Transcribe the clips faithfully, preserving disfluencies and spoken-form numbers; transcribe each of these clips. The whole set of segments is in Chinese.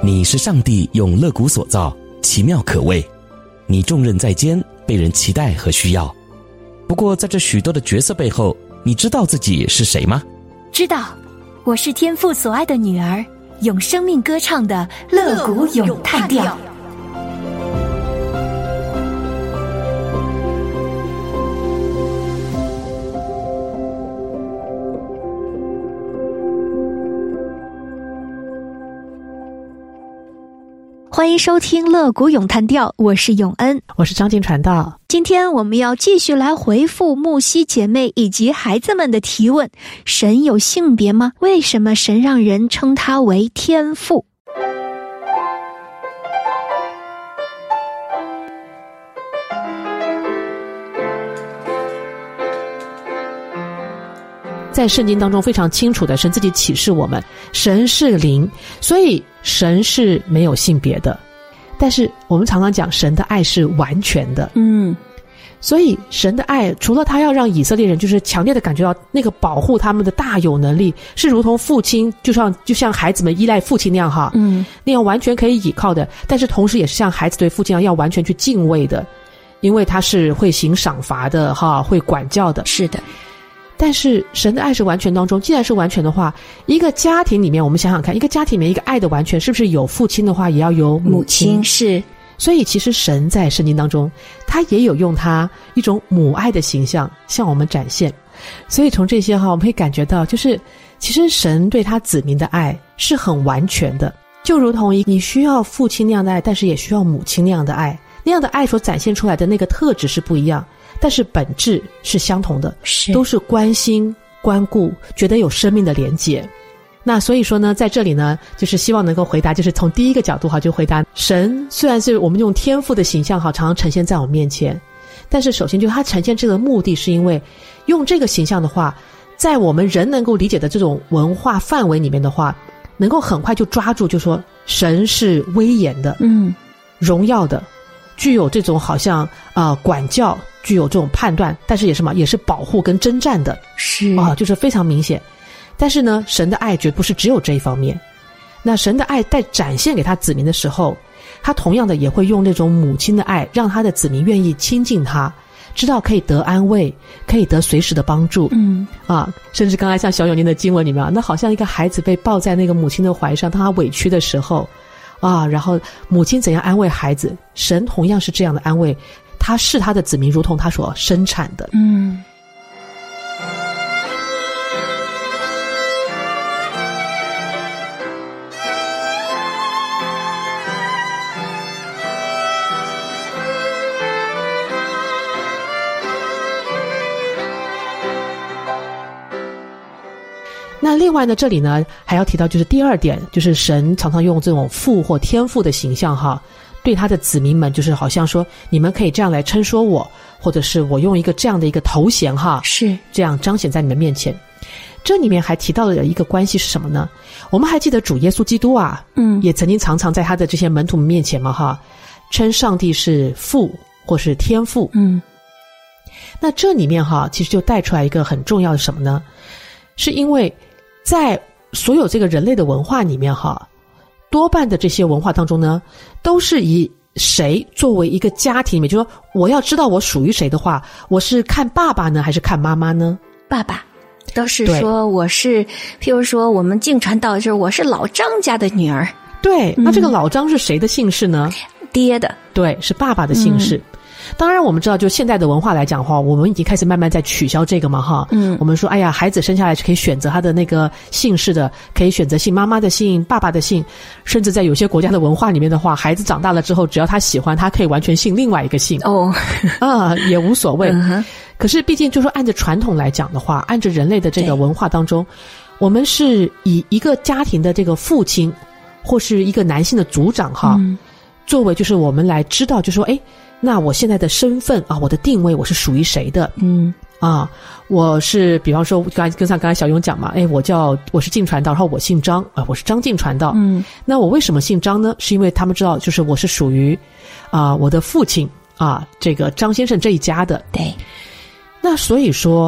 你是上帝用肋骨所造，奇妙可畏，你重任在肩，被人期待和需要。不过在这许多的角色背后，你知道自己是谁吗？ 知道，我是天父所爱的女儿，用生命歌唱的肋骨咏叹调。欢迎收听乐谷咏叹调，我是永恩， 我是张静传道。 今天我们要继续来回复木西姐妹以及孩子们的提问：神有性别吗？为什么神让人称他为天父？ 在圣经当中非常清楚的，神自己启示我们，神是灵，所以神是没有性别的。但是我们常常讲神的爱是完全的， 嗯， 所以神的爱除了他要让以色列人就是强烈的感觉到那个保护他们的大有能力，是如同父亲就像就像孩子们依赖父亲那样哈， 嗯， 那样完全可以倚靠的，但是同时也是像孩子对父亲一样要完全去敬畏的，因为他是会行赏罚的哈，会管教的。 是的。 但是神的爱是完全当中，既然是完全的话，一个家庭里面我们想想看，一个家庭里面一个爱的完全，是不是有父亲的话也要有母亲？ 母亲是。 所以其实神在圣经当中他也有用他一种母爱的形象向我们展现。所以从这些哈，我们可以感觉到就是其实神对他子民的爱是很完全的，就如同你需要父亲那样的爱，但是也需要母亲那样的爱，那样的爱所展现出来的那个特质是不一样，但是本质是相同的， 是都是关心关顾，觉得有生命的连结。那所以说呢，在这里呢，就是希望能够回答，就是从第一个角度哈，就回答神虽然是我们用天父的形象哈，常常呈现在我们面前，但是首先就他呈现这个目的是因为用这个形象的话，在我们人能够理解的这种文化范围里面的话，能够很快就抓住，就说神是威严的， 嗯， 荣耀的，具有这种好像呃管教，具有这种判断，但是也是什么，也是保护跟征战的， 是啊、呃，就是非常明显。但是呢，神的爱绝不是只有这一方面。那神的爱在展现给他子民的时候，他同样的也会用那种母亲的爱，让他的子民愿意亲近他，知道可以得安慰，可以得随时的帮助。 嗯啊，甚至刚才像小永念的经文里面，那好像一个孩子被抱在那个母亲的怀上，当他委屈的时候啊，然后母亲怎样安慰孩子，神同样是这样的安慰，他是他的子民，如同他所生产的。 嗯。 那另外呢，这里呢还要提到就是第二点，就是神常常用这种父或天父的形象哈，对他的子民们就是好像说你们可以这样来称说我，或者是我用一个这样的一个头衔哈， 是这样彰显在你们面前。这里面还提到了一个关系是什么呢？我们还记得主耶稣基督啊， 嗯， 也曾经常常在他的这些门徒们面前嘛哈，称上帝是父或是天父。 嗯， 那这里面哈，其实就带出来一个很重要的什么呢？是因为在所有这个人类的文化里面哈，多半的这些文化当中呢，都是以谁作为一个家庭里面，就是说我要知道我属于谁的话，我是看爸爸呢还是看妈妈呢？ 爸爸。都是说我是，譬如说我们经传道就是我是老张家的女儿。 对，那这个老张是谁的姓氏呢？ 爹的。 对，是爸爸的姓氏。嗯，当然我们知道就现代的文化来讲的话，我们已经开始慢慢在取消这个嘛哈。 嗯， 我们说哎呀，孩子生下来是可以选择他的那个姓氏的，可以选择姓妈妈的姓，爸爸的姓，甚至在有些国家的文化里面的话，孩子长大了之后只要他喜欢，他可以完全姓另外一个姓。 哦啊，也无所谓。 嗯， 可是毕竟就说按着传统来讲的话，按着人类的这个文化当中，我们是以一个家庭的这个父亲或是一个男性的族长哈， 嗯， 作为就是我们来知道就说诶，那我现在的身份啊，我的定位我是属于谁的？ 嗯啊，我是比方说刚才跟上刚才小勇讲嘛，诶，我叫我是晋传道，然后我姓张啊，我是张晋传道。 嗯， 那我为什么姓张呢？是因为他们知道就是我是属于啊我的父亲啊这个张先生这一家的。 对。 那所以说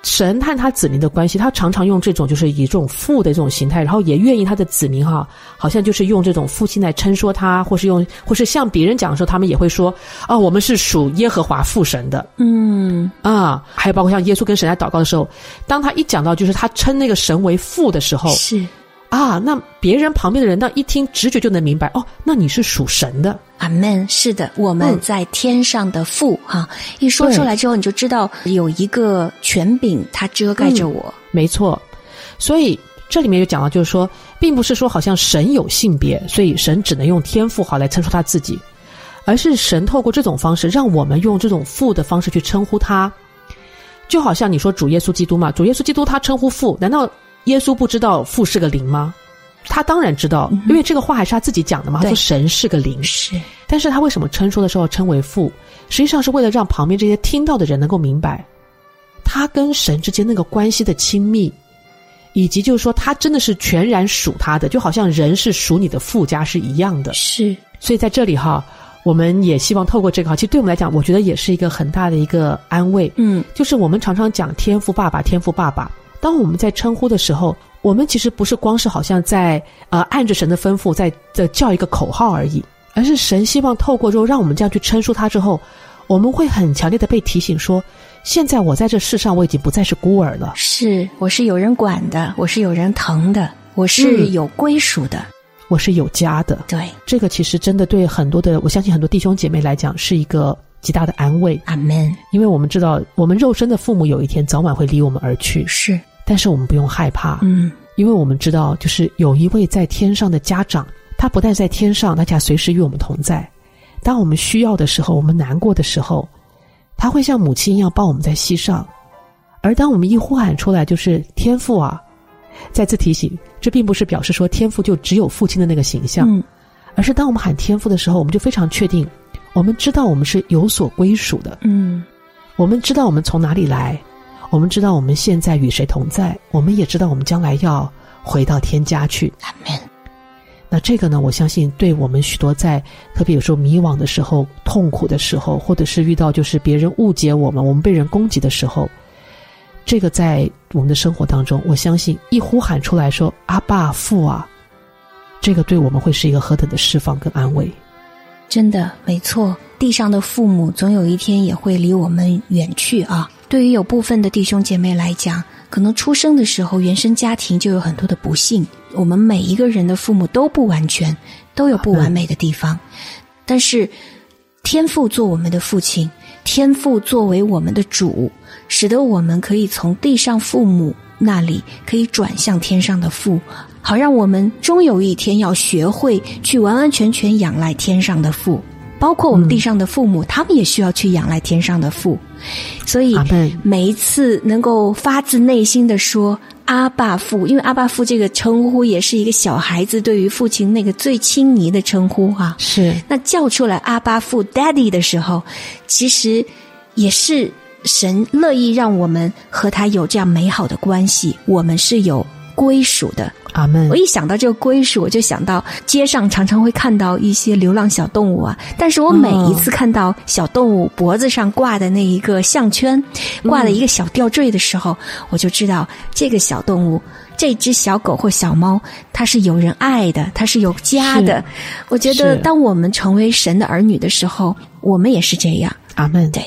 神和他子民的关系，他常常用这种就是以这种父的这种形态，然后也愿意他的子民哈，好像就是用这种父亲来称说他，或是用或是向别人讲的时候，他们也会说啊，我们是属耶和华父神的。嗯啊，还有包括像耶稣跟神在祷告的时候，当他一讲到就是他称那个神为父的时候， 是啊，那别人旁边的人那一听直觉就能明白哦，那你是属神的。 阿们，是的，我们在天上的父哈、嗯，一说出来之后，你就知道有一个权柄，它遮盖着我、嗯。 没错，所以这里面就讲到，就是说，并不是说好像神有性别，所以神只能用天父好来称呼他自己，而是神透过这种方式，让我们用这种父的方式去称呼他。就好像你说主耶稣基督嘛，主耶稣基督他称呼父，难道耶稣不知道父是个灵吗？他当然知道，因为这个话还是他自己讲的嘛。他说神是个灵， 是。 但是他为什么称说的时候称为父？实际上是为了让旁边这些听到的人能够明白，他跟神之间那个关系的亲密，以及就是说他真的是全然属他的，就好像人是属你的父家是一样的。 是。所以在这里哈，我们也希望透过这个哈，其实对我们来讲，我觉得也是一个很大的一个安慰。嗯，就是我们常常讲天父爸爸，天父爸爸。当我们在称呼的时候，我们其实不是光是好像在呃按着神的吩咐在在叫一个口号而已，而是神希望透过之后让我们这样去称呼他之后，我们会很强烈的被提醒说，现在我在这世上我已经不再是孤儿了， 是我是有人管的，我是有人疼的，我是有归属的、嗯、 我是有家的。 对， 这个其实真的对很多的，我相信很多弟兄姐妹来讲是一个极大的安慰。 阿们。 因为我们知道我们肉身的父母有一天早晚会离我们而去， 是， 但是我们不用害怕， 嗯， 因为我们知道就是有一位在天上的家长，他不但在天上，他随时与我们同在。当我们需要的时候，我们难过的时候，他会像母亲一样抱我们在膝上。而当我们一呼喊出来就是天父啊，再次提醒，这并不是表示说天父就只有父亲的那个形象、嗯、而是当我们喊天父的时候，我们就非常确定，我们知道我们是有所归属的， 嗯， 我们知道我们从哪里来，我们知道我们现在与谁同在，我们也知道我们将来要回到天家去。 阿们。 那这个呢，我相信对我们许多在特别有时候迷惘的时候，痛苦的时候，或者是遇到就是别人误解我们，我们被人攻击的时候，这个在我们的生活当中，我相信一呼喊出来说阿爸父啊，这个对我们会是一个何等的释放跟安慰。 真的没错，地上的父母总有一天也会离我们远去啊。对于有部分的弟兄姐妹来讲，可能出生的时候原生家庭就有很多的不幸，我们每一个人的父母都不完全，都有不完美的地方、嗯、但是天父做我们的父亲，天父作为我们的主，使得我们可以从地上父母那里可以转向天上的父，好让我们终有一天要学会去完完全全仰赖天上的父，包括我们地上的父母、嗯、他们也需要去仰赖天上的父。所以每一次能够发自内心的说阿爸父，因为阿爸父这个称呼也是一个小孩子对于父亲那个最亲昵的称呼哈、啊。 是， 那叫出来阿爸父 Daddy 的时候，其实也是神乐意让我们和他有这样美好的关系，我们是有归属的。 阿们。 我一想到这个归属，我就想到街上常常会看到一些流浪小动物啊，但是我每一次看到小动物脖子上挂的那一个项圈、嗯、挂了一个小吊坠的时候，我就知道这个小动物，这只小狗或小猫，它是有人爱的，它是有家的。我觉得当我们成为神的儿女的时候，我们也是这样。 阿们。 对。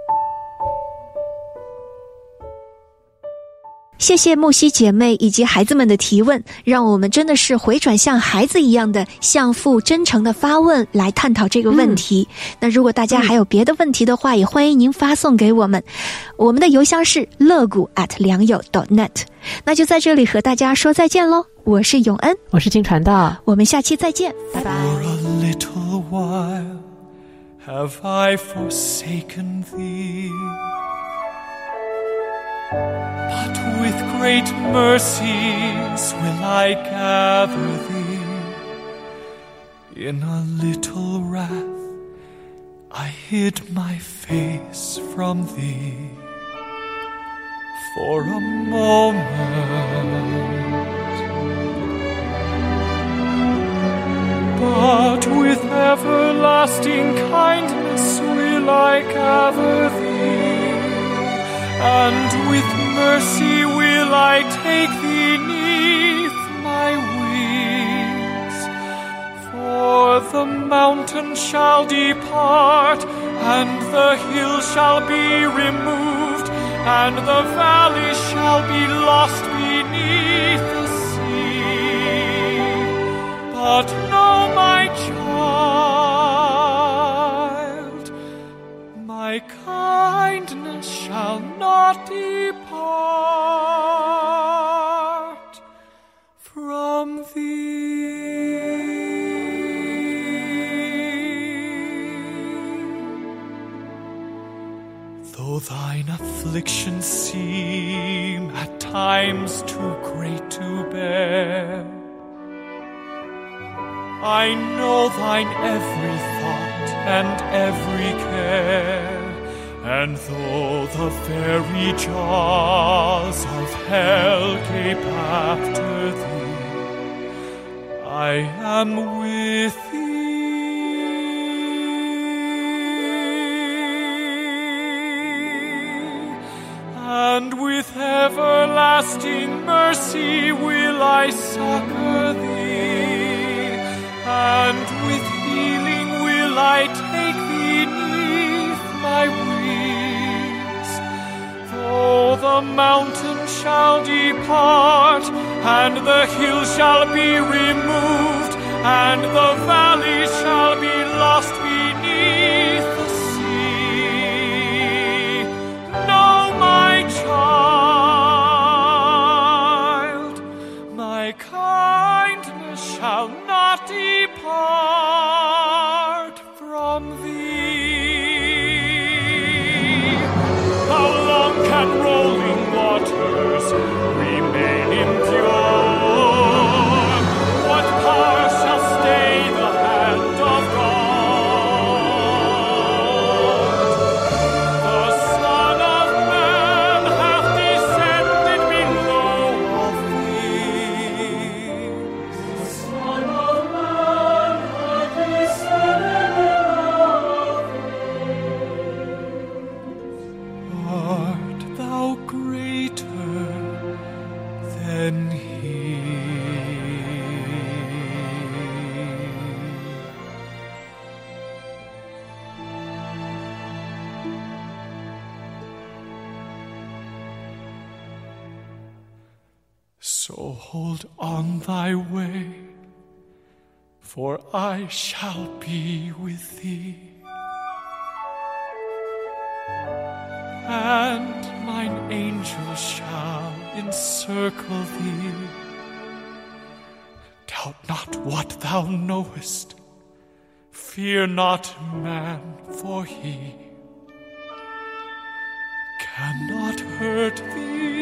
谢谢木西姐妹以及孩子们的提问，让我们真的是回转像孩子一样的向父真诚的发问，来探讨这个问题、嗯、那如果大家还有别的问题的话、嗯、也欢迎您发送给我们，我们的邮箱是乐谷 at 良友 .net。 那就在这里和大家说再见咯，我是永恩， 我是金传道， 我们下期再见，拜拜。 For a little while have I forsaken thee, but with great mercies will I gather thee. In a little wrath I hid my face from thee for a moment, but with everlasting kindness will I gather thee, and with mercy will I take thee 'neath my wings. For the mountain shall depart, and the hill shall be removed, and the valley shall be lost beneath the sea. But know, my child, my kindness shall not depart from thee. Though thine afflictions seem at times too great to bear, I know thine every thought and every care. And though the very jaws of hell gape after thee, I am with thee. And with everlasting mercy will I succor thee, and with healing will I take thee 'neath my wings. Though the mountain shall depart, and the hill shall be removed, and the valley shall be lost beneath the sea. Know, my child, my kindness shall not depart from thee. How long can rolling waters remain impure? What power shall stay the hand of God? The Son of Man hath descended below all things. The Son of Man hath descended below all things. Art thou greater than he? So hold on thy way, for I shall be with thee, and mine angels shall encircle thee. Doubt not what thou knowest, fear not man, for he cannot hurt thee.